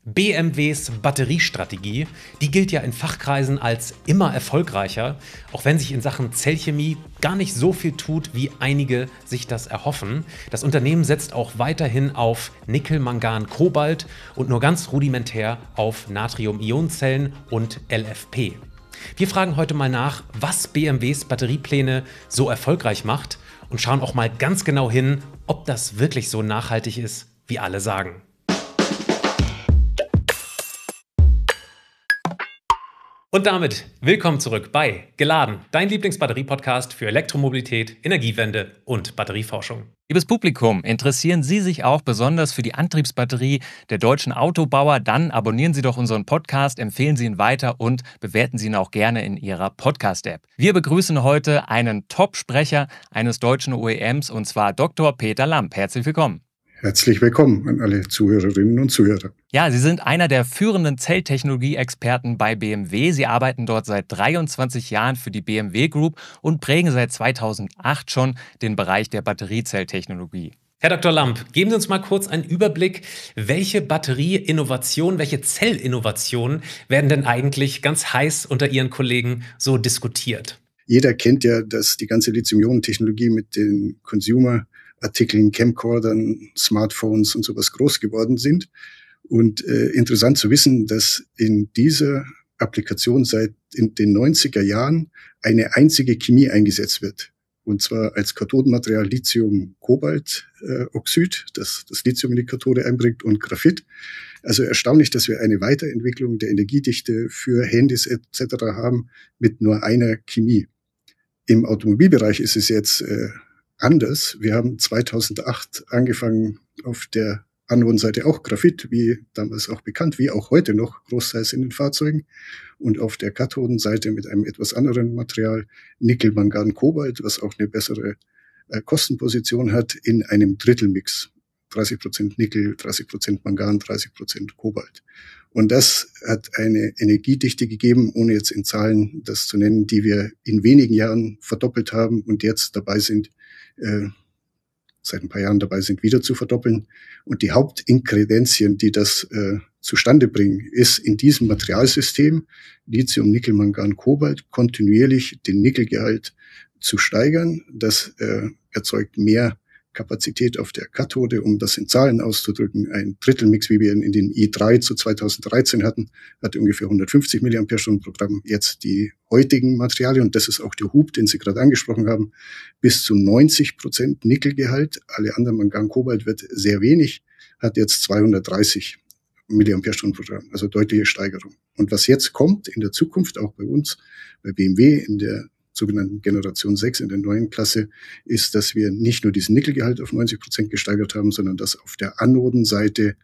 BMWs Batteriestrategie, die gilt ja in Fachkreisen als immer erfolgreicher, auch wenn sich in Sachen Zellchemie gar nicht so viel tut, wie einige sich das erhoffen. Das Unternehmen setzt auch weiterhin auf Nickel, Mangan, Kobalt und nur ganz rudimentär auf Natrium-Ionenzellen und LFP. Wir fragen heute mal nach, was BMWs Batteriepläne so erfolgreich macht und schauen auch mal ganz genau hin, ob das wirklich so nachhaltig ist, wie alle sagen. Und damit willkommen zurück bei Geladen, dein Lieblingsbatterie-Podcast für Elektromobilität, Energiewende und Batterieforschung. Liebes Publikum, interessieren Sie sich auch besonders für die Antriebsbatterie der deutschen Autobauer? Dann abonnieren Sie doch unseren Podcast, empfehlen Sie ihn weiter und bewerten Sie ihn auch gerne in Ihrer Podcast-App. Wir begrüßen heute einen Top-Sprecher eines deutschen OEMs und zwar Dr. Peter Lamp. Herzlich willkommen. Herzlich willkommen an alle Zuhörerinnen und Zuhörer. Ja, Sie sind einer der führenden Zelltechnologie-Experten bei BMW. Sie arbeiten dort seit 23 Jahren für die BMW Group und prägen seit 2008 schon den Bereich der Batteriezelltechnologie. Herr Dr. Lamp, geben Sie uns mal kurz einen Überblick, welche Batterieinnovationen, welche Zellinnovationen werden denn eigentlich ganz heiß unter Ihren Kollegen so diskutiert? Jeder kennt ja, dass die ganze Lithium-Ionen-Technologie mit den Consumer-Artikeln, Camcordern, Smartphones und sowas groß geworden sind. Und interessant zu wissen, dass in dieser Applikation seit in den 90er Jahren eine einzige Chemie eingesetzt wird. Und zwar als Kathodenmaterial Lithium-Kobalt-Oxid, das Lithium in die Kathode einbringt, und Graphit. Also erstaunlich, dass wir eine Weiterentwicklung der Energiedichte für Handys etc. haben mit nur einer Chemie. Im Automobilbereich ist es jetzt anders. Wir haben 2008 angefangen, auf der Anodenseite auch Graphit, wie damals auch bekannt, wie auch heute noch, großteils in den Fahrzeugen. Und auf der Kathodenseite mit einem etwas anderen Material, Nickel, Mangan, Kobalt, was auch eine bessere Kostenposition hat, in einem Drittelmix. 30% Nickel, 30% Mangan, 30% Kobalt. Und das hat eine Energiedichte gegeben, ohne jetzt in Zahlen das zu nennen, die wir in wenigen Jahren verdoppelt haben und jetzt dabei sind, seit ein paar Jahren dabei sind, wieder zu verdoppeln. Und die Hauptinkredenzien, die das zustande bringen, ist in diesem Materialsystem, Lithium, Nickel, Mangan, Kobalt, kontinuierlich den Nickelgehalt zu steigern. Das erzeugt mehr Kapazität auf der Kathode, um das in Zahlen auszudrücken. Ein Drittelmix, wie wir ihn in den i3 zu 2013 hatten, hat ungefähr 150 mAh pro Gramm. Jetzt die heutigen Materialien, und das ist auch der Hub, den Sie gerade angesprochen haben, bis zu 90% Nickelgehalt. Alle anderen Mangan, Kobalt wird sehr wenig, hat jetzt 230 mAh pro Gramm, also deutliche Steigerung. Und was jetzt kommt in der Zukunft, auch bei uns, bei BMW in der sogenannten Generation 6 in der neuen Klasse, ist, dass wir nicht nur diesen Nickelgehalt auf 90% gesteigert haben, sondern dass auf der Anodenseite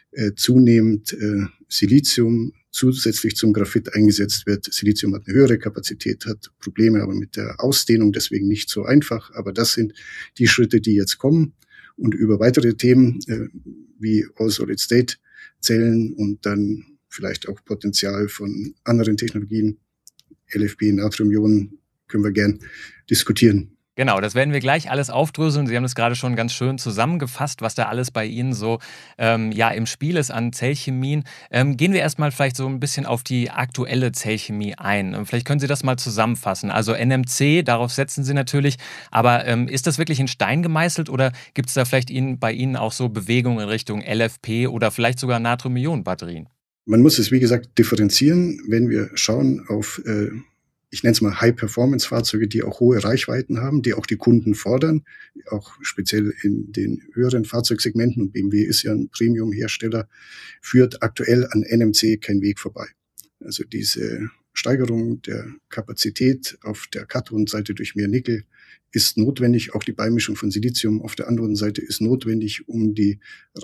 zunehmend Silizium zusätzlich zum Graphit eingesetzt wird. Silizium hat eine höhere Kapazität, hat Probleme aber mit der Ausdehnung, deswegen nicht so einfach. Aber das sind die Schritte, die jetzt kommen. Und über weitere Themen wie All-Solid-State-Zellen und dann vielleicht auch Potenzial von anderen Technologien, LFP, Natrium-Ionen, können wir gern diskutieren. Genau, das werden wir gleich alles aufdröseln. Sie haben das gerade schon ganz schön zusammengefasst, was da alles bei Ihnen so im Spiel ist an Zellchemien. Gehen wir erstmal vielleicht so ein bisschen auf die aktuelle Zellchemie ein. Vielleicht können Sie das mal zusammenfassen. Also NMC, darauf setzen Sie natürlich. Aber ist das wirklich in Stein gemeißelt oder gibt es da vielleicht bei Ihnen auch so Bewegungen in Richtung LFP oder vielleicht sogar Natrium-Ionen-Batterien? Man muss es, wie gesagt, differenzieren, wenn wir schauen auf ich nenne es mal High-Performance-Fahrzeuge, die auch hohe Reichweiten haben, die auch die Kunden fordern, auch speziell in den höheren Fahrzeugsegmenten. Und BMW ist ja ein Premium-Hersteller, führt aktuell an NMC kein Weg vorbei. Also diese Steigerung der Kapazität auf der Kathodenseite durch mehr Nickel ist notwendig. Auch die Beimischung von Silizium auf der anderen Seite ist notwendig, um die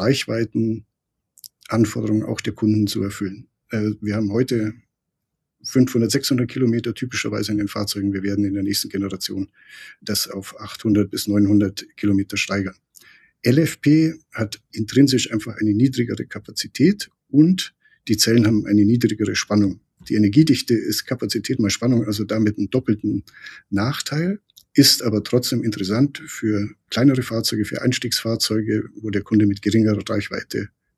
Reichweitenanforderungen auch der Kunden zu erfüllen. Wir haben heute 500, 600 Kilometer typischerweise in den Fahrzeugen. Wir werden in der nächsten Generation das auf 800 bis 900 Kilometer steigern. LFP hat intrinsisch einfach eine niedrigere Kapazität und die Zellen haben eine niedrigere Spannung. Die Energiedichte ist Kapazität mal Spannung, also damit einen doppelten Nachteil, ist aber trotzdem interessant für kleinere Fahrzeuge, für Einstiegsfahrzeuge, wo der Kunde mit geringerer Reichweite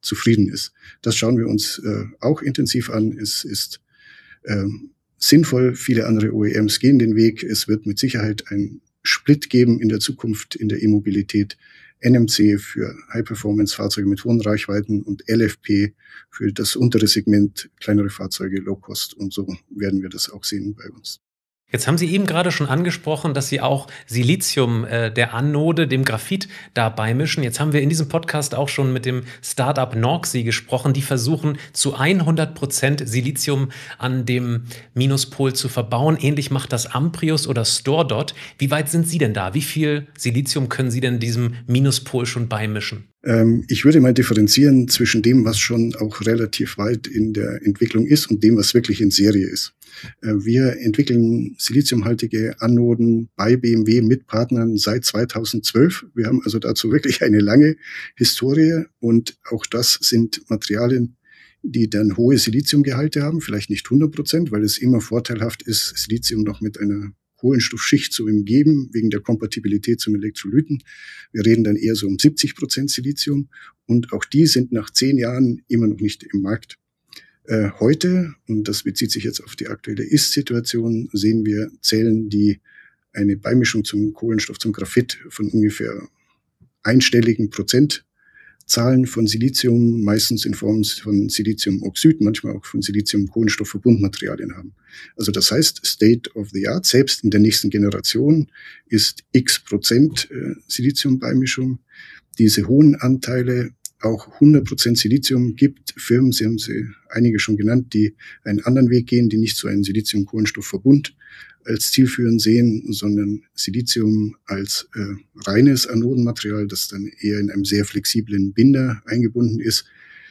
zufrieden ist. Das schauen wir uns auch intensiv an. Es ist sinnvoll. Viele andere OEMs gehen den Weg. Es wird mit Sicherheit ein Split geben in der Zukunft in der E-Mobilität. NMC für High-Performance-Fahrzeuge mit hohen Reichweiten und LFP für das untere Segment, kleinere Fahrzeuge, Low-Cost. Und so werden wir das auch sehen bei uns. Jetzt haben Sie eben gerade schon angesprochen, dass Sie auch Silizium der Anode, dem Graphit, da beimischen. Jetzt haben wir in diesem Podcast auch schon mit dem Startup Norxy gesprochen. Die versuchen zu 100% Silizium an dem Minuspol zu verbauen. Ähnlich macht das Amprius oder StoreDot. Wie weit sind Sie denn da? Wie viel Silizium können Sie denn diesem Minuspol schon beimischen? Ich würde mal differenzieren zwischen dem, was schon auch relativ weit in der Entwicklung ist und dem, was wirklich in Serie ist. Wir entwickeln siliziumhaltige Anoden bei BMW mit Partnern seit 2012. Wir haben also dazu wirklich eine lange Historie und auch das sind Materialien, die dann hohe Siliziumgehalte haben, vielleicht nicht 100%, weil es immer vorteilhaft ist, Silizium noch mit einer Kohlenstoffschicht zu umgeben, wegen der Kompatibilität zum Elektrolyten. Wir reden dann eher so um 70% Silizium und auch die sind nach 10 Jahren immer noch nicht im Markt. Heute, und das bezieht sich jetzt auf die aktuelle Ist-Situation, sehen wir Zellen, die eine Beimischung zum Kohlenstoff, zum Graphit von ungefähr einstelligen Prozentzahlen von Silizium, meistens in Form von Siliziumoxid, manchmal auch von Silizium-Kohlenstoff-Verbundmaterialien haben. Also das heißt, State of the Art, selbst in der nächsten Generation ist x% Siliziumbeimischung. Diese hohen Anteile, auch 100% Silizium, gibt Firmen, Sie haben sie einige schon genannt, die einen anderen Weg gehen, die nicht so einen Silizium-Kohlenstoff-Verbund als zielführend sehen, sondern Silizium als reines Anodenmaterial, das dann eher in einem sehr flexiblen Binder eingebunden ist,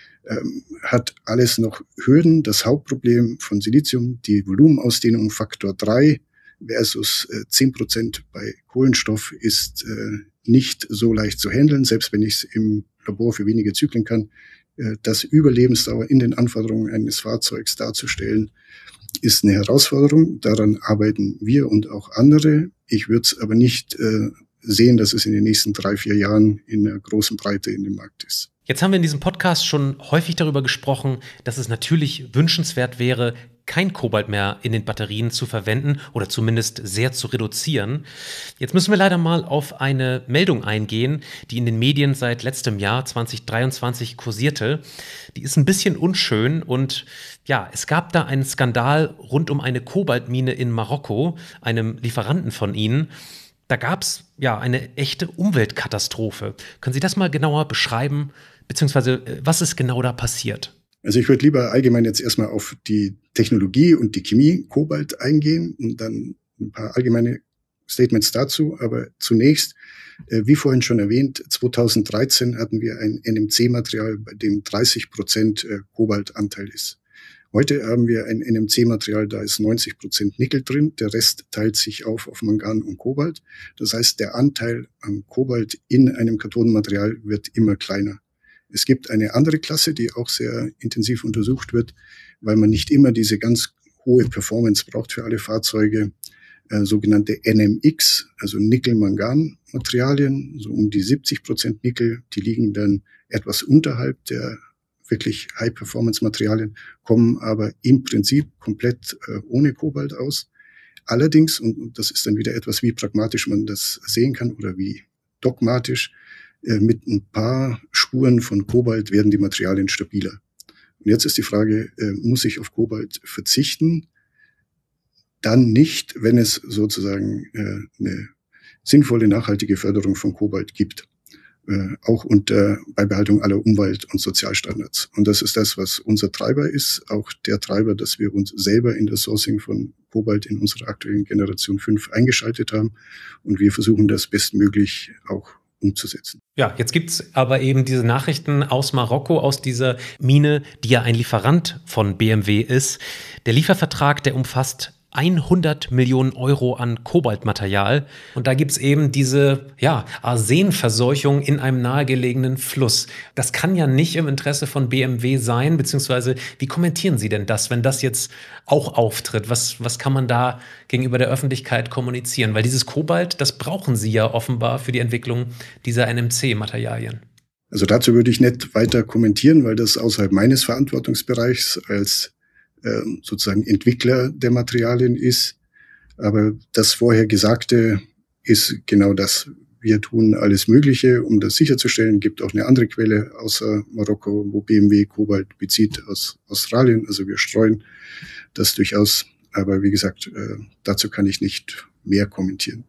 hat alles noch Hürden. Das Hauptproblem von Silizium, die Volumenausdehnung Faktor 3 versus 10% bei Kohlenstoff, ist nicht so leicht zu handeln, selbst wenn ich es im Labor für wenige Zyklen kann. Das Überlebensdauer in den Anforderungen eines Fahrzeugs darzustellen, ist eine Herausforderung. Daran arbeiten wir und auch andere. Ich würde es aber nicht sehen, dass es in den nächsten 3-4 Jahren in einer großen Breite in dem Markt ist. Jetzt haben wir in diesem Podcast schon häufig darüber gesprochen, dass es natürlich wünschenswert wäre, kein Kobalt mehr in den Batterien zu verwenden oder zumindest sehr zu reduzieren. Jetzt müssen wir leider mal auf eine Meldung eingehen, die in den Medien seit letztem Jahr 2023 kursierte. Die ist ein bisschen unschön und ja, es gab da einen Skandal rund um eine Kobaltmine in Marokko, einem Lieferanten von Ihnen. Da gab es ja eine echte Umweltkatastrophe. Können Sie das mal genauer beschreiben, beziehungsweise was ist genau da passiert? Also ich würde lieber allgemein jetzt erstmal auf die Technologie und die Chemie Kobalt eingehen und dann ein paar allgemeine Statements dazu. Aber zunächst, wie vorhin schon erwähnt, 2013 hatten wir ein NMC-Material, bei dem 30% Kobaltanteil ist. Heute haben wir ein NMC-Material, da ist 90% Nickel drin. Der Rest teilt sich auf Mangan und Kobalt. Das heißt, der Anteil an Kobalt in einem Kathodenmaterial wird immer kleiner. Es gibt eine andere Klasse, die auch sehr intensiv untersucht wird, weil man nicht immer diese ganz hohe Performance braucht für alle Fahrzeuge, sogenannte NMX, also Nickel-Mangan-Materialien, so um die 70% Nickel, die liegen dann etwas unterhalb der wirklich High-Performance-Materialien, kommen aber im Prinzip komplett ohne Kobalt aus. Allerdings, und das ist dann wieder etwas, wie pragmatisch man das sehen kann oder wie dogmatisch, mit ein paar Spuren von Kobalt werden die Materialien stabiler. Und jetzt ist die Frage, muss ich auf Kobalt verzichten? Dann nicht, wenn es sozusagen eine sinnvolle, nachhaltige Förderung von Kobalt gibt. Auch unter Beibehaltung aller Umwelt- und Sozialstandards. Und das ist das, was unser Treiber ist, auch der Treiber, dass wir uns selber in das Sourcing von Kobalt in unserer aktuellen Generation 5 eingeschaltet haben. Und wir versuchen das bestmöglich auch umzusetzen. Ja, jetzt gibt es aber eben diese Nachrichten aus Marokko, aus dieser Mine, die ja ein Lieferant von BMW ist. Der Liefervertrag, der umfasst 100 Millionen Euro an Kobaltmaterial. Und da gibt es eben diese Arsenverseuchung in einem nahegelegenen Fluss. Das kann ja nicht im Interesse von BMW sein, beziehungsweise wie kommentieren Sie denn das, wenn das jetzt auch auftritt? Was kann man da gegenüber der Öffentlichkeit kommunizieren? Weil dieses Kobalt, das brauchen Sie ja offenbar für die Entwicklung dieser NMC-Materialien. Also dazu würde ich nicht weiter kommentieren, weil das außerhalb meines Verantwortungsbereichs als sozusagen Entwickler der Materialien ist. Aber das vorher Gesagte ist genau das. Wir tun alles Mögliche, um das sicherzustellen. Gibt auch eine andere Quelle außer Marokko, wo BMW Kobalt bezieht aus Australien. Also wir streuen das durchaus. Aber wie gesagt, dazu kann ich nicht mehr kommentieren.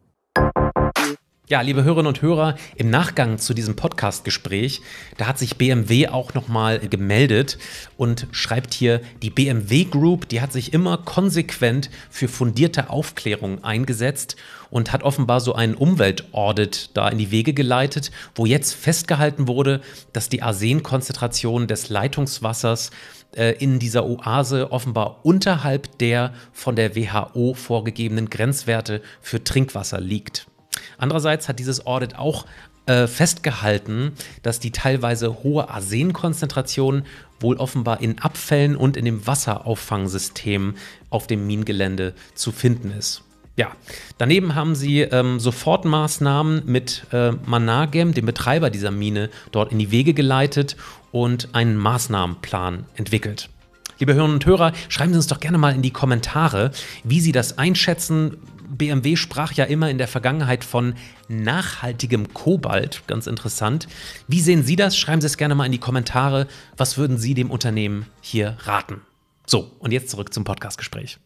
Ja, liebe Hörerinnen und Hörer, im Nachgang zu diesem Podcast-Gespräch, da hat sich BMW auch nochmal gemeldet und schreibt hier, die BMW Group, die hat sich immer konsequent für fundierte Aufklärung eingesetzt und hat offenbar so einen Umweltaudit da in die Wege geleitet, wo jetzt festgehalten wurde, dass die Arsenkonzentration des Leitungswassers in dieser Oase offenbar unterhalb der von der WHO vorgegebenen Grenzwerte für Trinkwasser liegt. Andererseits hat dieses Audit auch festgehalten, dass die teilweise hohe Arsenkonzentration wohl offenbar in Abfällen und in dem Wasserauffangsystem auf dem Minengelände zu finden ist. Ja, daneben haben sie Sofortmaßnahmen mit Managem, dem Betreiber dieser Mine, dort in die Wege geleitet und einen Maßnahmenplan entwickelt. Liebe Hörerinnen und Hörer, schreiben Sie uns doch gerne mal in die Kommentare, wie Sie das einschätzen. BMW sprach ja immer in der Vergangenheit von nachhaltigem Kobalt, ganz interessant. Wie sehen Sie das? Schreiben Sie es gerne mal in die Kommentare. Was würden Sie dem Unternehmen hier raten? So, und jetzt zurück zum Podcastgespräch.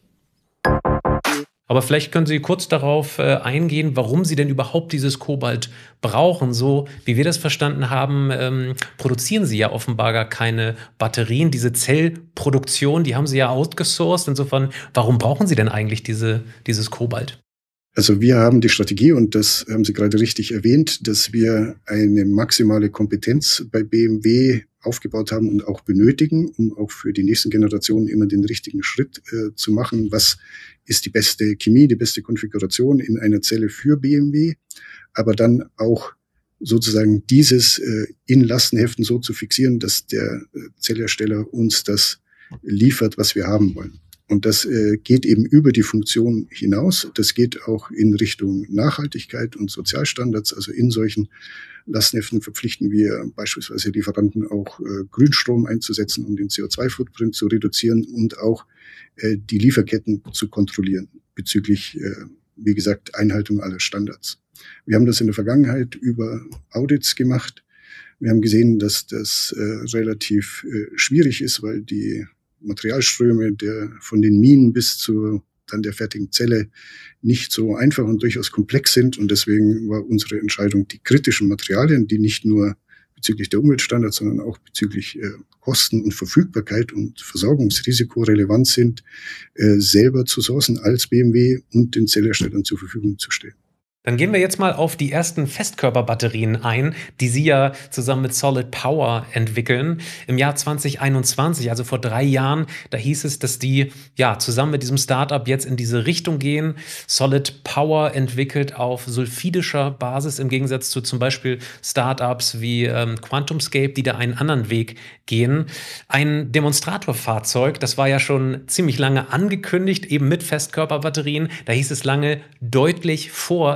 Aber vielleicht können Sie kurz darauf eingehen, warum Sie denn überhaupt dieses Kobalt brauchen. So wie wir das verstanden haben, produzieren Sie ja offenbar gar keine Batterien. Diese Zellproduktion, die haben Sie ja outgesourced. Insofern, warum brauchen Sie denn eigentlich dieses Kobalt? Also wir haben die Strategie, und das haben Sie gerade richtig erwähnt, dass wir eine maximale Kompetenz bei BMW aufgebaut haben und auch benötigen, um auch für die nächsten Generationen immer den richtigen Schritt zu machen. Was ist die beste Chemie, die beste Konfiguration in einer Zelle für BMW, aber dann auch sozusagen dieses in Lastenheften so zu fixieren, dass der Zellhersteller uns das liefert, was wir haben wollen. Und das geht eben über die Funktion hinaus. Das geht auch in Richtung Nachhaltigkeit und Sozialstandards. Also in solchen Lastenheften verpflichten wir beispielsweise Lieferanten auch Grünstrom einzusetzen, um den CO2-Footprint zu reduzieren und auch die Lieferketten zu kontrollieren bezüglich, wie gesagt, Einhaltung aller Standards. Wir haben das in der Vergangenheit über Audits gemacht. Wir haben gesehen, dass das relativ schwierig ist, weil die Materialströme von den Minen bis zu dann der fertigen Zelle nicht so einfach und durchaus komplex sind. Und deswegen war unsere Entscheidung, die kritischen Materialien, die nicht nur bezüglich der Umweltstandards, sondern auch bezüglich Kosten und Verfügbarkeit und Versorgungsrisiko relevant sind, selber zu sourcen als BMW und den Zellherstellern zur Verfügung zu stellen. Dann gehen wir jetzt mal auf die ersten Festkörperbatterien ein, die Sie ja zusammen mit Solid Power entwickeln. Im Jahr 2021, also vor 3 Jahren, da hieß es, dass die ja zusammen mit diesem Startup jetzt in diese Richtung gehen. Solid Power entwickelt auf sulfidischer Basis im Gegensatz zu zum Beispiel Startups wie QuantumScape, die da einen anderen Weg gehen. Ein Demonstratorfahrzeug, das war ja schon ziemlich lange angekündigt, eben mit Festkörperbatterien. Da hieß es lange, deutlich vor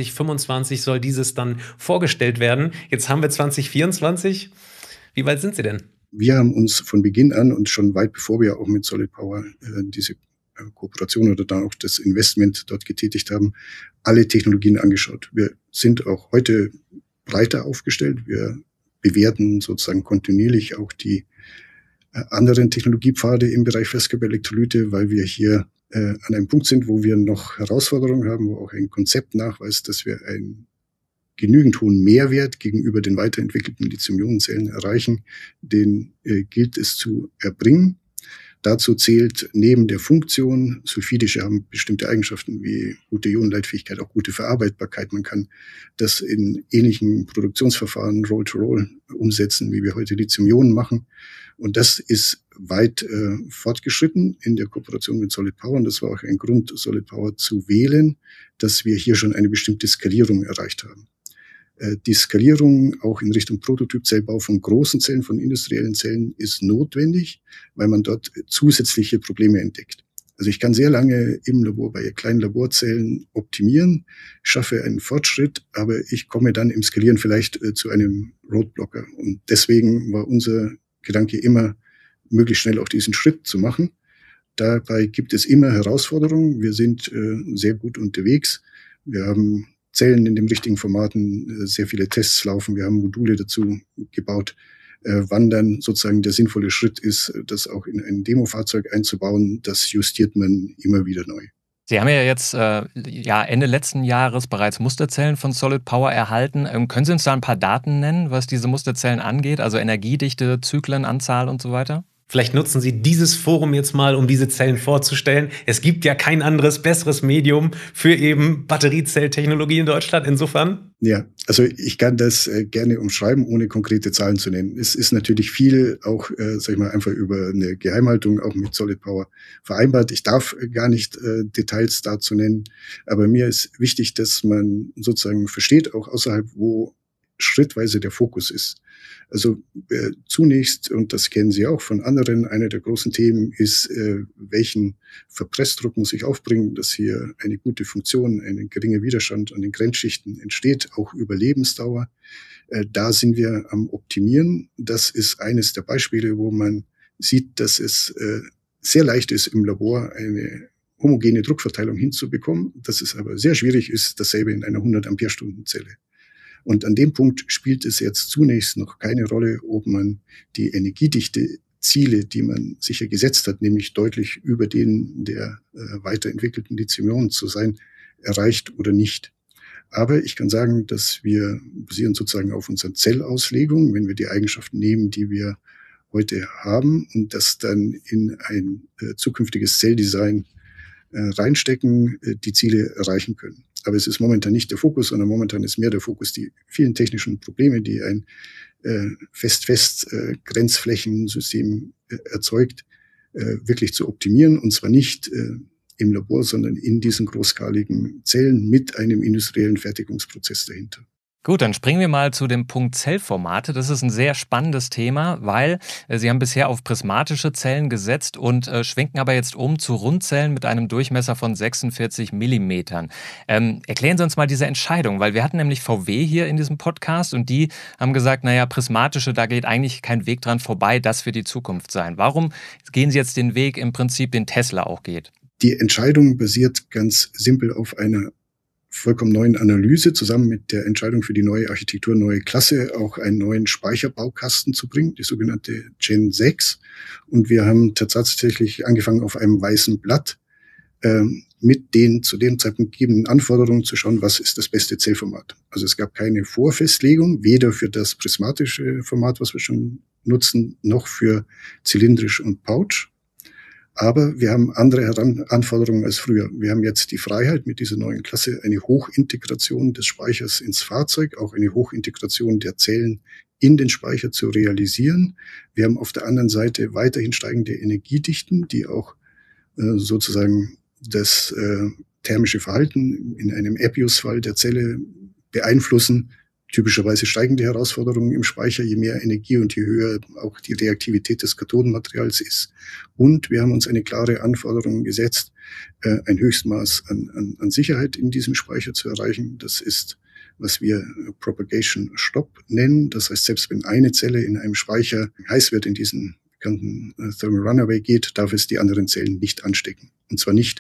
2025 soll dieses dann vorgestellt werden. Jetzt haben wir 2024. Wie weit sind Sie denn? Wir haben uns von Beginn an und schon weit bevor wir auch mit Solid Power diese Kooperation oder dann auch das Investment dort getätigt haben, alle Technologien angeschaut. Wir sind auch heute breiter aufgestellt. Wir bewerten sozusagen kontinuierlich auch die anderen Technologiepfade im Bereich Festkörperelektrolyte, weil wir hier an einem Punkt sind, wo wir noch Herausforderungen haben, wo auch ein Konzept nachweist, dass wir einen genügend hohen Mehrwert gegenüber den weiterentwickelten Lithium-Ionen-Zellen erreichen. Den gilt es zu erbringen. Dazu zählt neben der Funktion, sulfidische haben bestimmte Eigenschaften wie gute Ionenleitfähigkeit, auch gute Verarbeitbarkeit. Man kann das in ähnlichen Produktionsverfahren Roll-to-Roll umsetzen, wie wir heute Lithium-Ionen machen. Und das ist weit fortgeschritten in der Kooperation mit Solid Power. Und das war auch ein Grund, Solid Power zu wählen, dass wir hier schon eine bestimmte Skalierung erreicht haben. Die Skalierung auch in Richtung Prototypzellbau von großen Zellen, von industriellen Zellen ist notwendig, weil man dort zusätzliche Probleme entdeckt. Also ich kann sehr lange im Labor bei kleinen Laborzellen optimieren, schaffe einen Fortschritt, aber ich komme dann im Skalieren vielleicht zu einem Roadblocker. Und deswegen war unser Gedanke immer, möglichst schnell auch diesen Schritt zu machen. Dabei gibt es immer Herausforderungen. Wir sind sehr gut unterwegs. Wir haben Zellen in den richtigen Formaten, sehr viele Tests laufen. Wir haben Module dazu gebaut. Wann dann sozusagen der sinnvolle Schritt ist, das auch in ein Demofahrzeug einzubauen, das justiert man immer wieder neu. Sie haben ja jetzt Ende letzten Jahres bereits Musterzellen von Solid Power erhalten. Können Sie uns da ein paar Daten nennen, was diese Musterzellen angeht, also Energiedichte, Zyklenanzahl und so weiter? Vielleicht nutzen Sie dieses Forum jetzt mal, um diese Zellen vorzustellen. Es gibt ja kein anderes, besseres Medium für eben Batteriezelltechnologie in Deutschland. Insofern. Ja, also ich kann das gerne umschreiben, ohne konkrete Zahlen zu nennen. Es ist natürlich viel auch, einfach über eine Geheimhaltung auch mit Solid Power vereinbart. Ich darf gar nicht Details dazu nennen, aber mir ist wichtig, dass man sozusagen versteht, auch außerhalb, wo schrittweise der Fokus ist. Also zunächst, und das kennen Sie auch von anderen, einer der großen Themen ist, welchen Verpressdruck muss ich aufbringen, dass hier eine gute Funktion, ein geringer Widerstand an den Grenzschichten entsteht, auch über Lebensdauer. Da sind wir am Optimieren. Das ist eines der Beispiele, wo man sieht, dass es sehr leicht ist, im Labor eine homogene Druckverteilung hinzubekommen, dass es aber sehr schwierig ist, dasselbe in einer 100-Ampere-Stunden-Zelle. Und an dem Punkt spielt es jetzt zunächst noch keine Rolle, ob man die Energiedichte-Ziele, die man sich ja gesetzt hat, nämlich deutlich über denen der weiterentwickelten Lithium-Ionen zu sein, erreicht oder nicht. Aber ich kann sagen, dass wir basieren sozusagen auf unserer Zellauslegung, wenn wir die Eigenschaften nehmen, die wir heute haben und das dann in ein zukünftiges Zelldesign reinstecken, die Ziele erreichen können. Aber es ist momentan nicht der Fokus, sondern momentan ist mehr der Fokus die vielen technischen Probleme, die ein Fest-Grenzflächensystem erzeugt, wirklich zu optimieren. Und zwar nicht im Labor, sondern in diesen großskaligen Zellen mit einem industriellen Fertigungsprozess dahinter. Gut, dann springen wir mal zu dem Punkt Zellformate. Das ist ein sehr spannendes Thema, weil Sie haben bisher auf prismatische Zellen gesetzt und schwenken aber jetzt um zu Rundzellen mit einem Durchmesser von 46 Millimetern. Erklären Sie uns mal diese Entscheidung, weil wir hatten nämlich VW hier in diesem Podcast und die haben gesagt, naja, prismatische, da geht eigentlich kein Weg dran vorbei, das wird die Zukunft sein. Warum gehen Sie jetzt den Weg im Prinzip, den Tesla auch geht? Die Entscheidung basiert ganz simpel auf einer vollkommen neuen Analyse, zusammen mit der Entscheidung für die neue Architektur, neue Klasse, auch einen neuen Speicherbaukasten zu bringen, die sogenannte Gen 6. Und wir haben tatsächlich angefangen, auf einem weißen Blatt mit den zu dem Zeitpunkt gegebenen Anforderungen zu schauen, was ist das beste Zellformat. Also es gab keine Vorfestlegung, weder für das prismatische Format, was wir schon nutzen, noch für zylindrisch und Pouch. Aber wir haben andere Anforderungen als früher. Wir haben jetzt die Freiheit, mit dieser neuen Klasse eine Hochintegration des Speichers ins Fahrzeug, auch eine Hochintegration der Zellen in den Speicher zu realisieren. Wir haben auf der anderen Seite weiterhin steigende Energiedichten, die auch sozusagen das thermische Verhalten in einem Epius-Fall der Zelle beeinflussen. Typischerweise steigende Herausforderungen im Speicher, je mehr Energie und je höher auch die Reaktivität des Kathodenmaterials ist. Und wir haben uns eine klare Anforderung gesetzt, ein Höchstmaß an Sicherheit in diesem Speicher zu erreichen. Das ist, was wir Propagation Stop nennen. Das heißt, selbst wenn eine Zelle in einem Speicher heiß wird, in diesen bekannten Thermal Runaway geht, darf es die anderen Zellen nicht anstecken. Und zwar nicht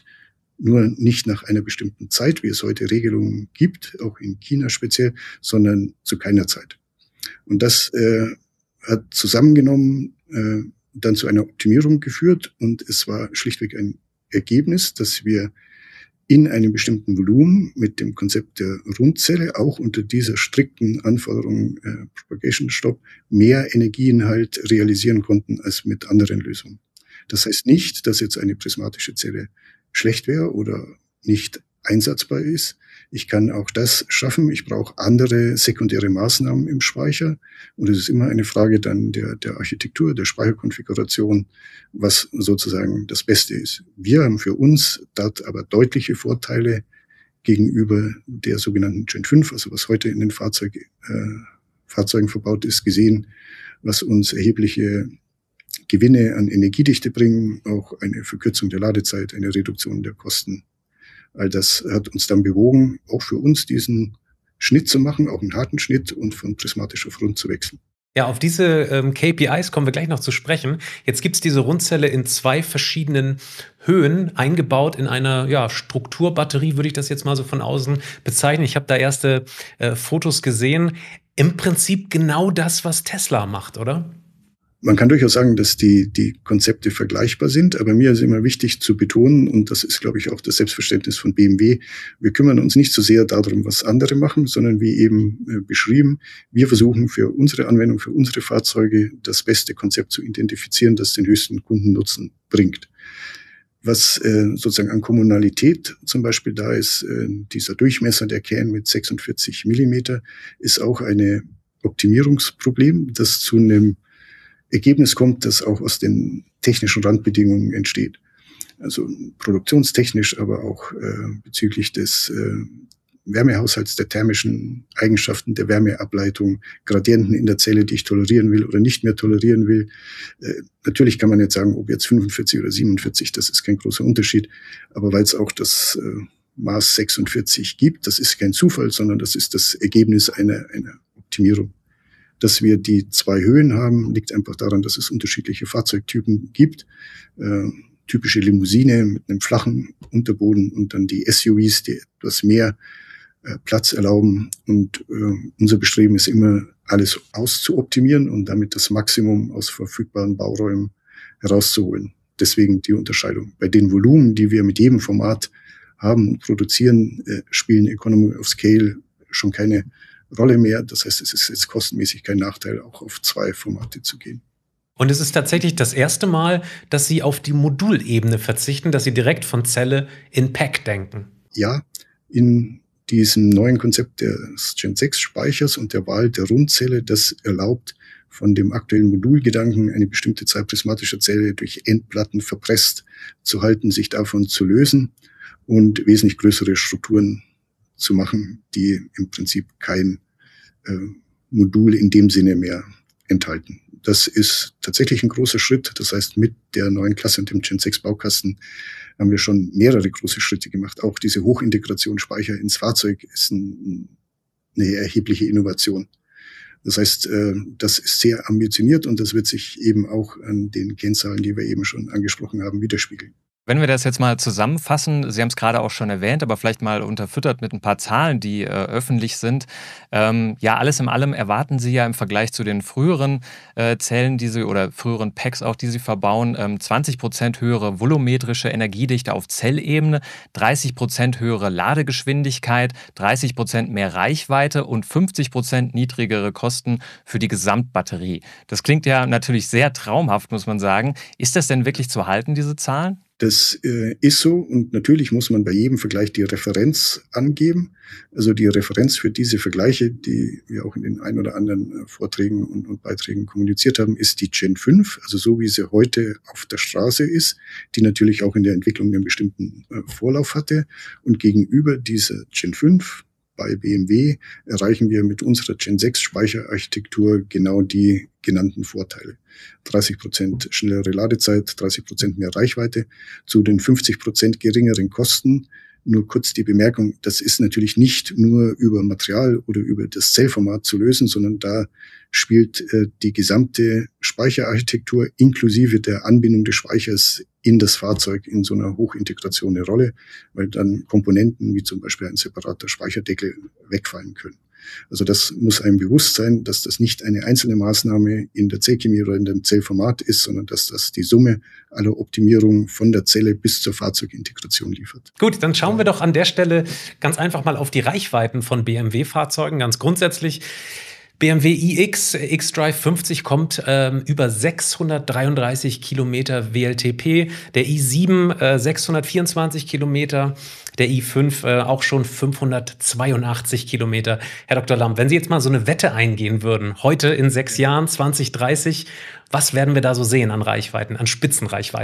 nach einer bestimmten Zeit, wie es heute Regelungen gibt, auch in China speziell, sondern zu keiner Zeit. Und das hat zusammengenommen dann zu einer Optimierung geführt und es war schlichtweg ein Ergebnis, dass wir in einem bestimmten Volumen mit dem Konzept der Rundzelle auch unter dieser strikten Anforderung Propagation Stop mehr Energieinhalt realisieren konnten als mit anderen Lösungen. Das heißt nicht, dass jetzt eine prismatische Zelle schlecht wäre oder nicht einsatzbar ist. Ich kann auch das schaffen. Ich brauche andere sekundäre Maßnahmen im Speicher. Und es ist immer eine Frage dann der Architektur, der Speicherkonfiguration, was sozusagen das Beste ist. Wir haben für uns dort aber deutliche Vorteile gegenüber der sogenannten Gen 5, also was heute in den Fahrzeugen verbaut ist, gesehen, was uns erhebliche Gewinne an Energiedichte bringen, auch eine Verkürzung der Ladezeit, eine Reduktion der Kosten. All das hat uns dann bewogen, auch für uns diesen Schnitt zu machen, auch einen harten Schnitt und von prismatisch auf rund zu wechseln. Ja, auf diese KPIs kommen wir gleich noch zu sprechen. Jetzt gibt es diese Rundzelle in 2 verschiedenen Höhen, eingebaut in einer Strukturbatterie, würde ich das jetzt mal so von außen bezeichnen. Ich habe da erste Fotos gesehen. Im Prinzip genau das, was Tesla macht, oder? Man kann durchaus sagen, dass die Konzepte vergleichbar sind, aber mir ist immer wichtig zu betonen, und das ist, glaube ich, auch das Selbstverständnis von BMW, wir kümmern uns nicht so sehr darum, was andere machen, sondern wie eben beschrieben, wir versuchen für unsere Anwendung, für unsere Fahrzeuge das beste Konzept zu identifizieren, das den höchsten Kundennutzen bringt. Was sozusagen an Kommunalität zum Beispiel da ist, dieser Durchmesser der Kern mit 46 Millimeter, ist auch ein Optimierungsproblem, das zu einem Ergebnis kommt, das auch aus den technischen Randbedingungen entsteht. Also produktionstechnisch, aber auch bezüglich des Wärmehaushalts, der thermischen Eigenschaften, der Wärmeableitung, Gradienten in der Zelle, die ich tolerieren will oder nicht mehr tolerieren will. Natürlich kann man jetzt sagen, ob jetzt 45 oder 47, das ist kein großer Unterschied. Aber weil es auch das Maß 46 gibt, das ist kein Zufall, sondern das ist das Ergebnis einer Optimierung. Dass wir die 2 Höhen haben, liegt einfach daran, dass es unterschiedliche Fahrzeugtypen gibt. Typische Limousine mit einem flachen Unterboden und dann die SUVs, die etwas mehr Platz erlauben. Und unser Bestreben ist immer, alles auszuoptimieren und damit das Maximum aus verfügbaren Bauräumen herauszuholen. Deswegen die Unterscheidung. Bei den Volumen, die wir mit jedem Format haben und produzieren, spielen Economy of Scale schon keine Rolle mehr. Das heißt, es ist jetzt kostenmäßig kein Nachteil, auch auf 2 Formate zu gehen. Und es ist tatsächlich das erste Mal, dass Sie auf die Modulebene verzichten, dass Sie direkt von Zelle in Pack denken. Ja, in diesem neuen Konzept des Gen 6 Speichers und der Wahl der Rundzelle, das erlaubt, von dem aktuellen Modulgedanken eine bestimmte Zahl prismatischer Zelle durch Endplatten verpresst zu halten, sich davon zu lösen und wesentlich größere Strukturen zu machen, die im Prinzip kein Modul in dem Sinne mehr enthalten. Das ist tatsächlich ein großer Schritt. Das heißt, mit der neuen Klasse und dem Gen 6 Baukasten haben wir schon mehrere große Schritte gemacht. Auch diese Hochintegration Speicher ins Fahrzeug ist eine erhebliche Innovation. Das heißt, das ist sehr ambitioniert und das wird sich eben auch an den Kennzahlen, die wir eben schon angesprochen haben, widerspiegeln. Wenn wir das jetzt mal zusammenfassen, Sie haben es gerade auch schon erwähnt, aber vielleicht mal unterfüttert mit ein paar Zahlen, die öffentlich sind. Alles in allem erwarten Sie ja im Vergleich zu den früheren Zellen, oder früheren Packs auch, die Sie verbauen, 20% höhere volumetrische Energiedichte auf Zellebene, 30% höhere Ladegeschwindigkeit, 30% mehr Reichweite und 50% niedrigere Kosten für die Gesamtbatterie. Das klingt ja natürlich sehr traumhaft, muss man sagen. Ist das denn wirklich zu halten, diese Zahlen? Das ist so und natürlich muss man bei jedem Vergleich die Referenz angeben. Also die Referenz für diese Vergleiche, die wir auch in den ein oder anderen Vorträgen und Beiträgen kommuniziert haben, ist die Gen 5, also so wie sie heute auf der Straße ist, die natürlich auch in der Entwicklung einen bestimmten Vorlauf hatte. Und gegenüber dieser Gen 5 bei BMW erreichen wir mit unserer Gen 6 Speicherarchitektur genau die genannten Vorteile. 30% schnellere Ladezeit, 30% mehr Reichweite, zu den 50% geringeren Kosten. Nur kurz die Bemerkung, das ist natürlich nicht nur über Material oder über das Zellformat zu lösen, sondern da spielt die gesamte Speicherarchitektur inklusive der Anbindung des Speichers in das Fahrzeug in so einer Hochintegration eine Rolle, weil dann Komponenten wie zum Beispiel ein separater Speicherdeckel wegfallen können. Also das muss einem bewusst sein, dass das nicht eine einzelne Maßnahme in der Zellchemie oder in dem Zellformat ist, sondern dass das die Summe aller Optimierungen von der Zelle bis zur Fahrzeugintegration liefert. Gut, dann schauen wir doch an der Stelle ganz einfach mal auf die Reichweiten von BMW-Fahrzeugen. Ganz grundsätzlich, BMW iX xDrive 50 kommt über 633 Kilometer WLTP, der i7 624 Kilometer, der i5 auch schon 582 Kilometer. Herr Dr. Lamp, wenn Sie jetzt mal so eine Wette eingehen würden, heute in 6 Jahren, 2030, was werden wir da so sehen an Reichweiten, an Spitzenreichweiten?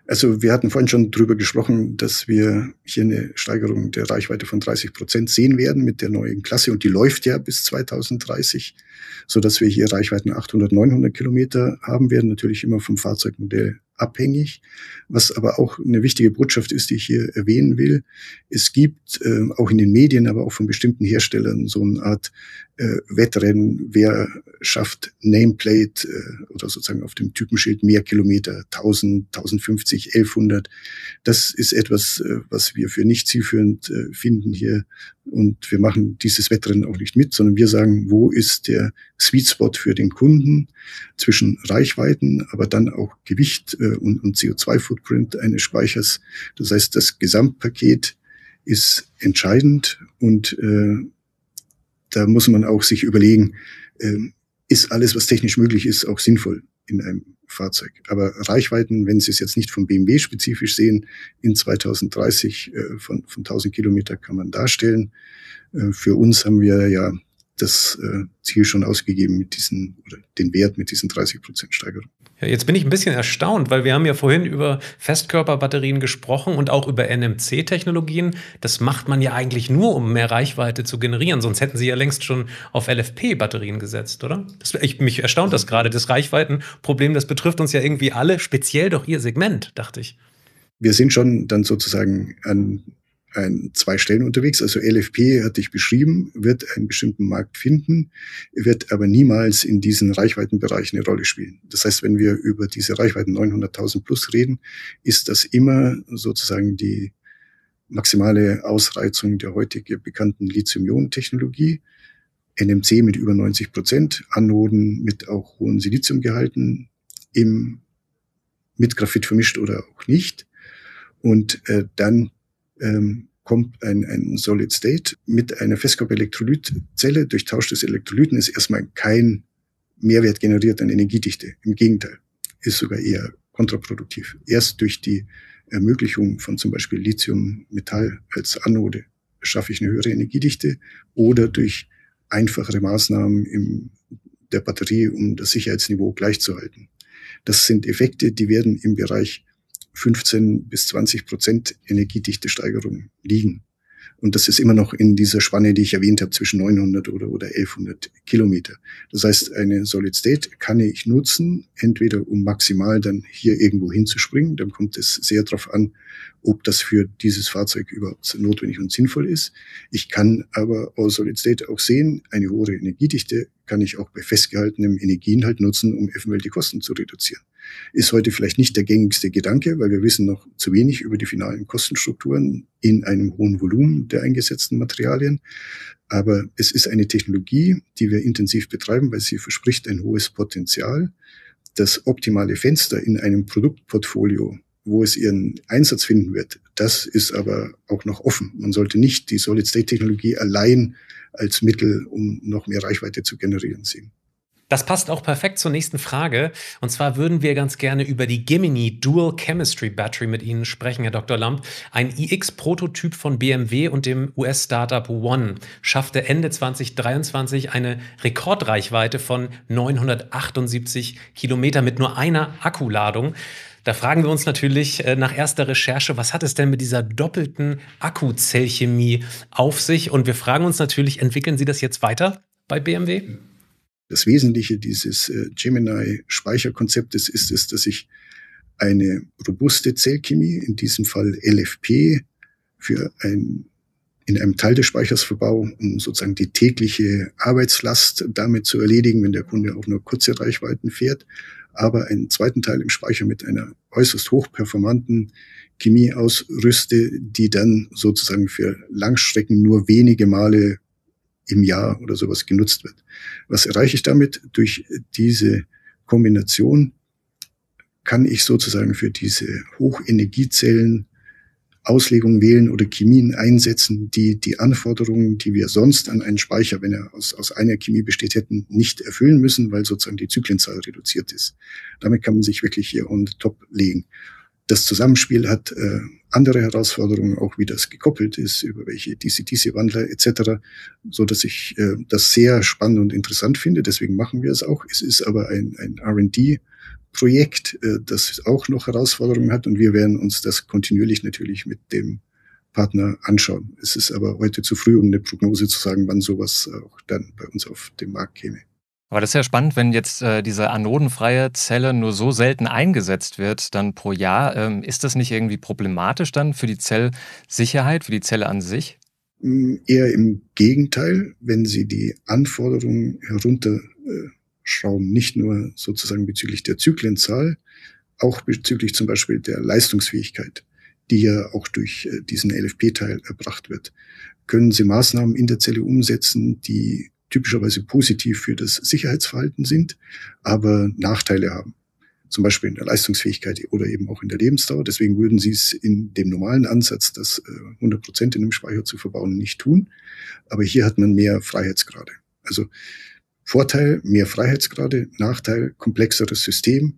Also wir hatten vorhin schon drüber gesprochen, dass wir hier eine Steigerung der Reichweite von 30% sehen werden mit der neuen Klasse und die läuft ja bis 2030, so dass wir hier Reichweiten 800, 900 Kilometer haben werden, natürlich immer vom Fahrzeugmodell abhängig. Was aber auch eine wichtige Botschaft ist, die ich hier erwähnen will: Es gibt auch in den Medien, aber auch von bestimmten Herstellern so eine Art Wettrennen, wer schafft Nameplate oder sozusagen auf dem Typenschild mehr Kilometer, 1000, 1050, 1100. Das ist etwas, was wir für nicht zielführend finden hier. Und wir machen dieses Wettrennen auch nicht mit, sondern wir sagen, wo ist der Sweet Spot für den Kunden zwischen Reichweiten, aber dann auch Gewicht und CO2-Footprint eines Speichers. Das heißt, das Gesamtpaket ist entscheidend und da muss man auch sich überlegen, ist alles, was technisch möglich ist, auch sinnvoll in einem Fahrzeug. Aber Reichweiten, wenn Sie es jetzt nicht vom BMW spezifisch sehen, in 2030 von 1000 Kilometer kann man darstellen. Für uns haben wir ja das Ziel schon ausgegeben mit diesen, oder den Wert mit diesen 30% Steigerung. Ja, jetzt bin ich ein bisschen erstaunt, weil wir haben ja vorhin über Festkörperbatterien gesprochen und auch über NMC-Technologien. Das macht man ja eigentlich nur, um mehr Reichweite zu generieren. Sonst hätten Sie ja längst schon auf LFP-Batterien gesetzt, oder? Mich erstaunt das gerade. Das Reichweitenproblem, das betrifft uns ja irgendwie alle, speziell doch Ihr Segment, dachte ich. Wir sind schon dann sozusagen an zwei Stellen unterwegs. Also LFP, hatte ich beschrieben, wird einen bestimmten Markt finden, wird aber niemals in diesen Reichweitenbereichen eine Rolle spielen. Das heißt, wenn wir über diese Reichweiten 900.000 plus reden, ist das immer sozusagen die maximale Ausreizung der heutige bekannten Lithium-Ionen-Technologie. NMC mit über 90%, Anoden mit auch hohen Siliziumgehalten, mit Graphit vermischt oder auch nicht. Und dann kommt ein Solid State mit einer Festkörperelektrolytzelle. Durch Tausch des Elektrolyten ist erstmal kein Mehrwert generiert an Energiedichte. Im Gegenteil, ist sogar eher kontraproduktiv. Erst durch die Ermöglichung von zum Beispiel Lithium-Metall als Anode schaffe ich eine höhere Energiedichte oder durch einfachere Maßnahmen in der Batterie, um das Sicherheitsniveau gleichzuhalten. Das sind Effekte, die werden im Bereich 15 bis 20% Energiedichte-Steigerung liegen. Und das ist immer noch in dieser Spanne, die ich erwähnt habe, zwischen 900 oder 1100 Kilometer. Das heißt, eine Solid State kann ich nutzen, entweder um maximal dann hier irgendwo hinzuspringen. Dann kommt es sehr darauf an, ob das für dieses Fahrzeug überhaupt notwendig und sinnvoll ist. Ich kann aber aus Solid State auch sehen, eine hohe Energiedichte kann ich auch bei festgehaltenem Energieinhalt nutzen, um eventuell die Kosten zu reduzieren. Ist heute vielleicht nicht der gängigste Gedanke, weil wir wissen noch zu wenig über die finalen Kostenstrukturen in einem hohen Volumen der eingesetzten Materialien. Aber es ist eine Technologie, die wir intensiv betreiben, weil sie verspricht ein hohes Potenzial. Das optimale Fenster in einem Produktportfolio, wo es ihren Einsatz finden wird, das ist aber auch noch offen. Man sollte nicht die Solid-State-Technologie allein als Mittel, um noch mehr Reichweite zu generieren, sehen. Das passt auch perfekt zur nächsten Frage. Und zwar würden wir ganz gerne über die Gemini Dual Chemistry Battery mit Ihnen sprechen, Herr Dr. Lampt. Ein iX-Prototyp von BMW und dem US-Startup One schaffte Ende 2023 eine Rekordreichweite von 978 Kilometer mit nur einer Akkuladung. Da fragen wir uns natürlich nach erster Recherche, was hat es denn mit dieser doppelten Akkuzellchemie auf sich? Und wir fragen uns natürlich, entwickeln Sie das jetzt weiter bei BMW? Das Wesentliche dieses Gemini-Speicherkonzeptes ist es, dass ich eine robuste Zellchemie, in diesem Fall LFP, in einem Teil des Speichers verbau, um sozusagen die tägliche Arbeitslast damit zu erledigen, wenn der Kunde auch nur kurze Reichweiten fährt, aber einen zweiten Teil im Speicher mit einer äußerst hochperformanten Chemie ausrüste, die dann sozusagen für Langstrecken nur wenige Male im Jahr oder sowas genutzt wird. Was erreiche ich damit? Durch diese Kombination kann ich sozusagen für diese Hochenergiezellen Auslegungen wählen oder Chemien einsetzen, die die Anforderungen, die wir sonst an einen Speicher, wenn er aus einer Chemie besteht, hätten, nicht erfüllen müssen, weil sozusagen die Zyklenzahl reduziert ist. Damit kann man sich wirklich hier on top legen. Das Zusammenspiel hat andere Herausforderungen, auch wie das gekoppelt ist, über welche DC-DC-Wandler etc., so dass ich das sehr spannend und interessant finde. Deswegen machen wir es auch. Es ist aber ein R&D-Projekt, das auch noch Herausforderungen hat, und wir werden uns das kontinuierlich natürlich mit dem Partner anschauen. Es ist aber heute zu früh, um eine Prognose zu sagen, wann sowas auch dann bei uns auf den Markt käme. Aber das ist ja spannend, wenn jetzt diese anodenfreie Zelle nur so selten eingesetzt wird, dann pro Jahr. Ist das nicht irgendwie problematisch dann für die Zellsicherheit, für die Zelle an sich? Eher im Gegenteil, wenn Sie die Anforderungen herunterschrauben, nicht nur sozusagen bezüglich der Zyklenzahl, auch bezüglich zum Beispiel der Leistungsfähigkeit, die ja auch durch diesen LFP-Teil erbracht wird, können Sie Maßnahmen in der Zelle umsetzen, die typischerweise positiv für das Sicherheitsverhalten sind, aber Nachteile haben. Zum Beispiel in der Leistungsfähigkeit oder eben auch in der Lebensdauer. Deswegen würden Sie es in dem normalen Ansatz, das 100% in dem Speicher zu verbauen, nicht tun. Aber hier hat man mehr Freiheitsgrade. Also Vorteil, mehr Freiheitsgrade, Nachteil, komplexeres System.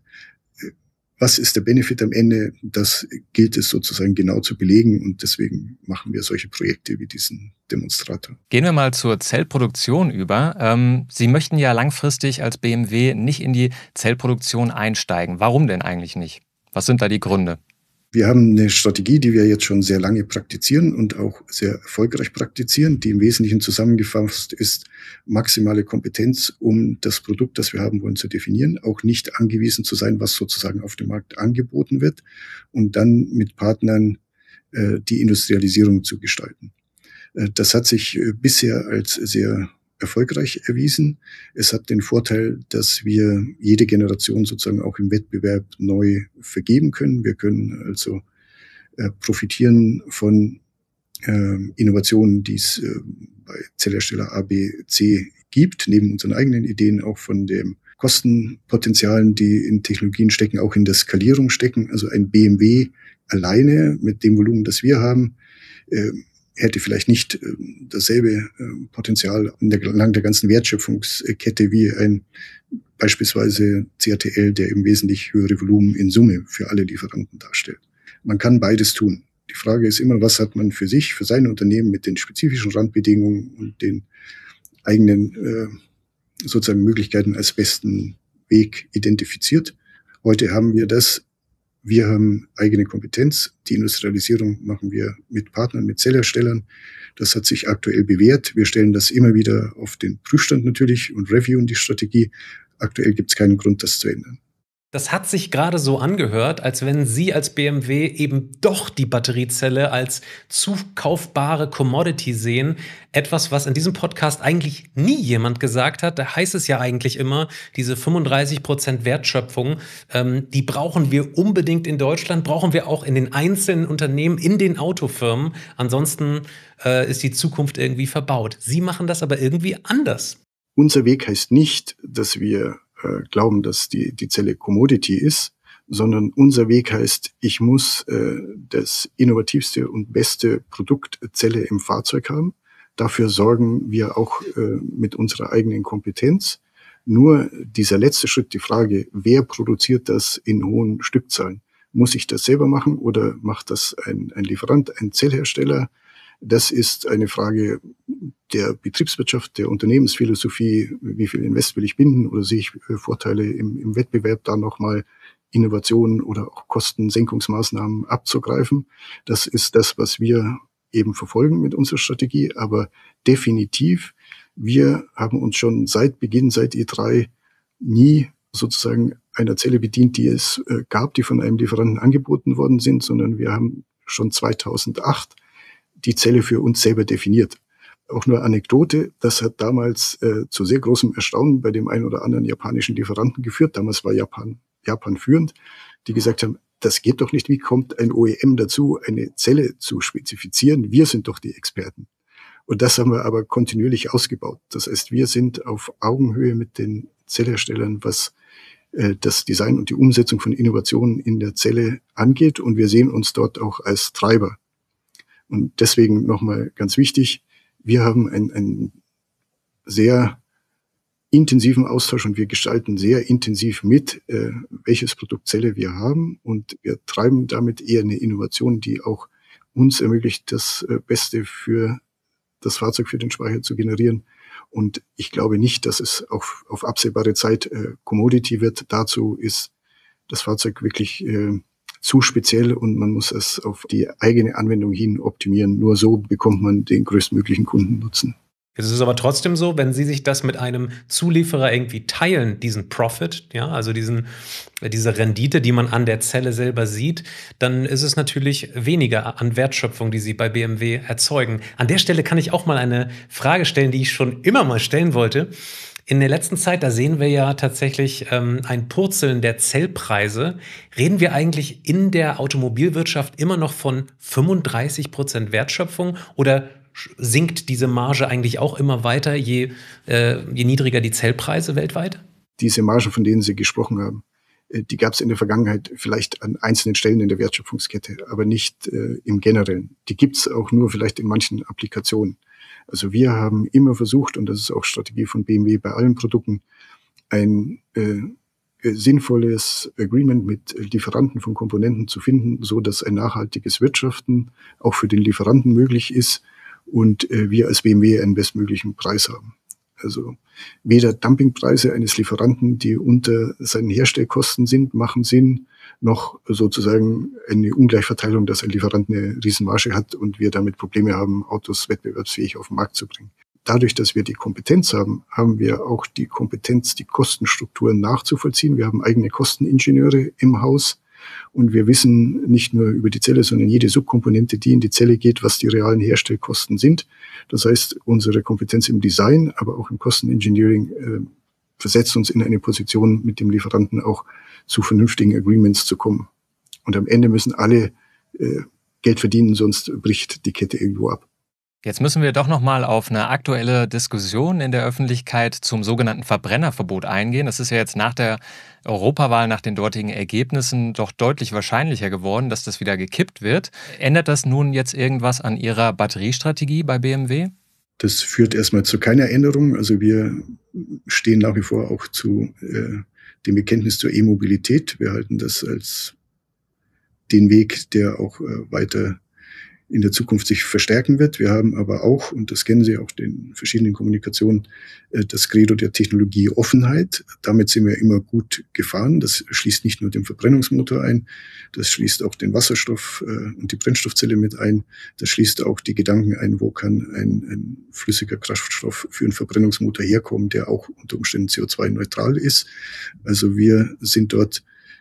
Was ist der Benefit am Ende? Das gilt es sozusagen genau zu belegen, und deswegen machen wir solche Projekte wie diesen Demonstrator. Gehen wir mal zur Zellproduktion über. Sie möchten ja langfristig als BMW nicht in die Zellproduktion einsteigen. Warum denn eigentlich nicht? Was sind da die Gründe? Wir haben eine Strategie, die wir jetzt schon sehr lange praktizieren und auch sehr erfolgreich praktizieren, die im Wesentlichen zusammengefasst ist: maximale Kompetenz, um das Produkt, das wir haben wollen, zu definieren, auch nicht angewiesen zu sein, was sozusagen auf dem Markt angeboten wird, und dann mit Partnern die Industrialisierung zu gestalten. Das hat sich bisher als sehr erfolgreich erwiesen. Es hat den Vorteil, dass wir jede Generation sozusagen auch im Wettbewerb neu vergeben können. Wir können also profitieren von Innovationen, die es bei Zellhersteller A, B, C gibt, neben unseren eigenen Ideen auch von den Kostenpotenzialen, die in Technologien stecken, auch in der Skalierung stecken. Also ein BMW alleine mit dem Volumen, das wir haben, hätte vielleicht nicht dasselbe Potenzial entlang der ganzen Wertschöpfungskette wie ein beispielsweise CATL, der eben wesentlich höhere Volumen in Summe für alle Lieferanten darstellt. Man kann beides tun. Die Frage ist immer, was hat man für sich, für sein Unternehmen mit den spezifischen Randbedingungen und den eigenen sozusagen Möglichkeiten als besten Weg identifiziert. Heute haben wir das. Wir haben eigene Kompetenz. Die Industrialisierung machen wir mit Partnern, mit Zellherstellern. Das hat sich aktuell bewährt. Wir stellen das immer wieder auf den Prüfstand natürlich und reviewen die Strategie. Aktuell gibt es keinen Grund, das zu ändern. Das hat sich gerade so angehört, als wenn Sie als BMW eben doch die Batteriezelle als zukaufbare Commodity sehen. Etwas, was in diesem Podcast eigentlich nie jemand gesagt hat. Da heißt es ja eigentlich immer, diese 35% Wertschöpfung, die brauchen wir unbedingt in Deutschland, brauchen wir auch in den einzelnen Unternehmen, in den Autofirmen. Ansonsten ist die Zukunft irgendwie verbaut. Sie machen das aber irgendwie anders. Unser Weg heißt nicht, dass wir glauben, dass die Zelle Commodity ist, sondern unser Weg heißt, ich muss das innovativste und beste Produkt Zelle im Fahrzeug haben. Dafür sorgen wir auch mit unserer eigenen Kompetenz. Nur dieser letzte Schritt, die Frage, wer produziert das in hohen Stückzahlen? Muss ich das selber machen oder macht das ein Lieferant, ein Zellhersteller? Das ist eine Frage der Betriebswirtschaft, der Unternehmensphilosophie. Wie viel Invest will ich binden, oder sehe ich Vorteile im Wettbewerb, da nochmal Innovationen oder auch Kostensenkungsmaßnahmen abzugreifen? Das ist das, was wir eben verfolgen mit unserer Strategie. Aber definitiv, wir haben uns schon seit Beginn, seit E3, nie sozusagen einer Zelle bedient, die es gab, die von einem Lieferanten angeboten worden sind, sondern wir haben schon 2008 die Zelle für uns selber definiert. Auch nur Anekdote, das hat damals zu sehr großem Erstaunen bei dem einen oder anderen japanischen Lieferanten geführt. Damals war Japan führend, die gesagt haben, das geht doch nicht, wie kommt ein OEM dazu, eine Zelle zu spezifizieren? Wir sind doch die Experten. Und das haben wir aber kontinuierlich ausgebaut. Das heißt, wir sind auf Augenhöhe mit den Zellherstellern, was das Design und die Umsetzung von Innovationen in der Zelle angeht, und wir sehen uns dort auch als Treiber. Und deswegen nochmal ganz wichtig, wir haben ein sehr intensiven Austausch und wir gestalten sehr intensiv mit, welches Produktzelle wir haben und wir treiben damit eher eine Innovation, die auch uns ermöglicht, das Beste für das Fahrzeug, für den Speicher zu generieren. Und ich glaube nicht, dass es auf absehbare Zeit Commodity wird. Dazu ist das Fahrzeug wirklich zu speziell und man muss es auf die eigene Anwendung hin optimieren. Nur so bekommt man den größtmöglichen Kundennutzen. Es ist aber trotzdem so, wenn Sie sich das mit einem Zulieferer irgendwie teilen, diesen Profit, ja, also diese Rendite, die man an der Zelle selber sieht, dann ist es natürlich weniger an Wertschöpfung, die Sie bei BMW erzeugen. An der Stelle kann ich auch mal eine Frage stellen, die ich schon immer mal stellen wollte. In der letzten Zeit, da sehen wir ja tatsächlich ein Purzeln der Zellpreise. Reden wir eigentlich in der Automobilwirtschaft immer noch von 35% Wertschöpfung oder sinkt diese Marge eigentlich auch immer weiter, je niedriger die Zellpreise weltweit? Diese Margen, von denen Sie gesprochen haben, die gab es in der Vergangenheit vielleicht an einzelnen Stellen in der Wertschöpfungskette, aber nicht im Generellen. Die gibt es auch nur vielleicht in manchen Applikationen. Also wir haben immer versucht, und das ist auch Strategie von BMW bei allen Produkten, ein sinnvolles Agreement mit Lieferanten von Komponenten zu finden, so dass ein nachhaltiges Wirtschaften auch für den Lieferanten möglich ist und wir als BMW einen bestmöglichen Preis haben. Also weder Dumpingpreise eines Lieferanten, die unter seinen Herstellkosten sind, machen Sinn, noch sozusagen eine Ungleichverteilung, dass ein Lieferant eine Riesenmarge hat und wir damit Probleme haben, Autos wettbewerbsfähig auf den Markt zu bringen. Dadurch, dass wir die Kompetenz haben, haben wir auch die Kompetenz, die Kostenstrukturen nachzuvollziehen. Wir haben eigene Kosteningenieure im Haus und wir wissen nicht nur über die Zelle, sondern jede Subkomponente, die in die Zelle geht, was die realen Herstellkosten sind. Das heißt, unsere Kompetenz im Design, aber auch im Kostenengineering versetzt uns in eine Position, mit dem Lieferanten auch zu vernünftigen Agreements zu kommen. Und am Ende müssen alle Geld verdienen, sonst bricht die Kette irgendwo ab. Jetzt müssen wir doch noch mal auf eine aktuelle Diskussion in der Öffentlichkeit zum sogenannten Verbrennerverbot eingehen. Das ist ja jetzt nach der Europawahl, nach den dortigen Ergebnissen doch deutlich wahrscheinlicher geworden, dass das wieder gekippt wird. Ändert das nun jetzt irgendwas an Ihrer Batteriestrategie bei BMW? Das führt erstmal zu keiner Änderung. Also wir stehen nach wie vor auch zu dem Bekenntnis zur E-Mobilität. Wir halten das als den Weg, der auch weiter in der Zukunft sich verstärken wird. Wir haben aber auch, und das kennen Sie auch den verschiedenen Kommunikationen, das Credo der Technologieoffenheit. Damit sind wir immer gut gefahren. Das schließt nicht nur den Verbrennungsmotor ein, das schließt auch den Wasserstoff und die Brennstoffzelle mit ein. Das schließt auch die Gedanken ein, wo kann ein flüssiger Kraftstoff für einen Verbrennungsmotor herkommen, der auch unter Umständen CO2-neutral ist. Also wir sind dort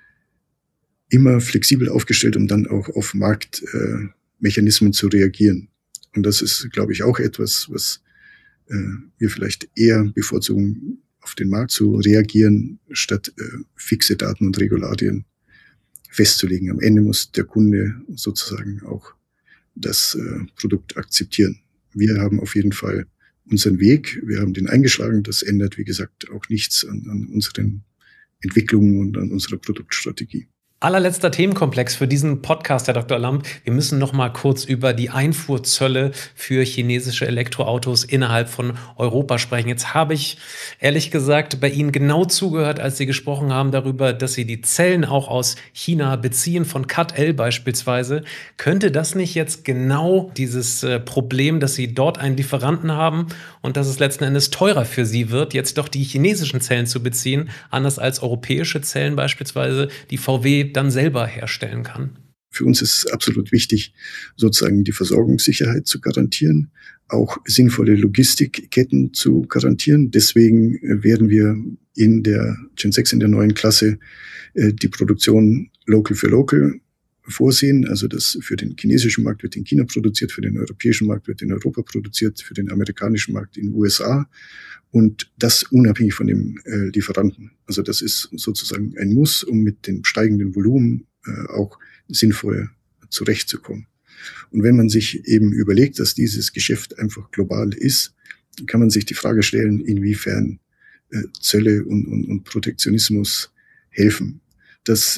immer flexibel aufgestellt, um dann auch auf Marktmechanismen zu reagieren. Und das ist, glaube ich, auch etwas, was wir vielleicht eher bevorzugen, auf den Markt zu reagieren, statt fixe Daten und Regularien festzulegen. Am Ende muss der Kunde sozusagen auch das Produkt akzeptieren. Wir haben auf jeden Fall unseren Weg, wir haben den eingeschlagen. Das ändert, wie gesagt, auch nichts an unseren Entwicklungen und an unserer Produktstrategie. Allerletzter Themenkomplex für diesen Podcast, Herr Dr. Lamp. Wir müssen noch mal kurz über die Einfuhrzölle für chinesische Elektroautos innerhalb von Europa sprechen. Jetzt habe ich ehrlich gesagt bei Ihnen genau zugehört, als Sie gesprochen haben darüber, dass Sie die Zellen auch aus China beziehen, von CATL beispielsweise. Könnte das nicht jetzt genau dieses Problem, dass Sie dort einen Lieferanten haben und dass es letzten Endes teurer für Sie wird, jetzt doch die chinesischen Zellen zu beziehen, anders als europäische Zellen beispielsweise, die VW dann selber herstellen kann? Für uns ist es absolut wichtig, sozusagen die Versorgungssicherheit zu garantieren, auch sinnvolle Logistikketten zu garantieren. Deswegen werden wir in der Gen 6, in der neuen Klasse, die Produktion Local für Local vorsehen. Also das für den chinesischen Markt wird in China produziert, für den europäischen Markt wird in Europa produziert, für den amerikanischen Markt in den USA. Und das unabhängig von dem Lieferanten. Also das ist sozusagen ein Muss, um mit dem steigenden Volumen auch sinnvoll zurechtzukommen. Und wenn man sich eben überlegt, dass dieses Geschäft einfach global ist, kann man sich die Frage stellen, inwiefern Zölle und Protektionismus helfen. Das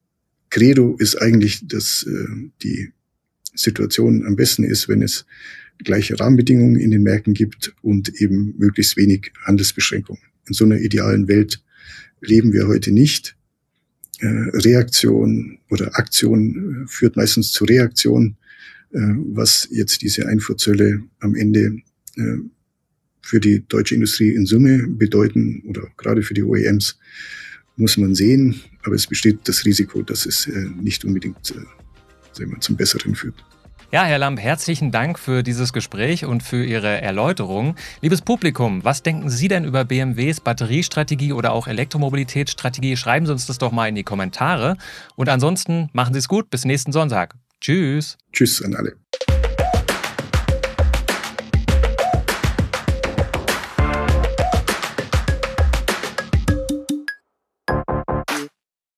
Credo ist eigentlich, dass die Situation am besten ist, wenn es gleiche Rahmenbedingungen in den Märkten gibt und eben möglichst wenig Handelsbeschränkungen. In so einer idealen Welt leben wir heute nicht. Reaktion oder Aktion führt meistens zu Reaktion, was jetzt diese Einfuhrzölle am Ende für die deutsche Industrie in Summe bedeuten oder gerade für die OEMs, muss man sehen. Aber es besteht das Risiko, dass es nicht unbedingt zum Besseren führt. Ja, Herr Lamp, herzlichen Dank für dieses Gespräch und für Ihre Erläuterung. Liebes Publikum, was denken Sie denn über BMWs Batteriestrategie oder auch Elektromobilitätsstrategie? Schreiben Sie uns das doch mal in die Kommentare. Und ansonsten machen Sie es gut. Bis nächsten Sonntag. Tschüss. Tschüss an alle.